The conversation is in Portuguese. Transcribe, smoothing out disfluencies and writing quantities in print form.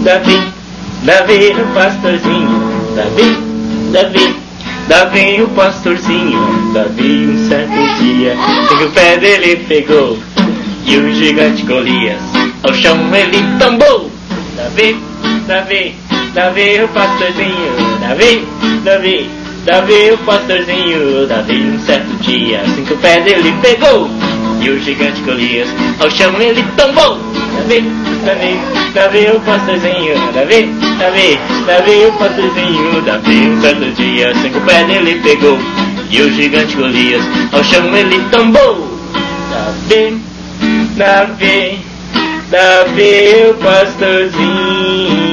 Davi o pastorzinho, Davi o pastorzinho. Davi um certo dia, sem que o pé dele pegou, e o gigante Golias ao chão ele tombou. Davi o pastorzinho, Davi o pastorzinho. Davi um certo dia, assim que o pé dele pegou, e o gigante Golias ao chão ele tombou. Davi o pastorzinho, Davi o pastorzinho. Davi um certo dia, assim que o pé dele pegou, e o gigante Golias ao chão ele tombou. Davi o pastorzinho.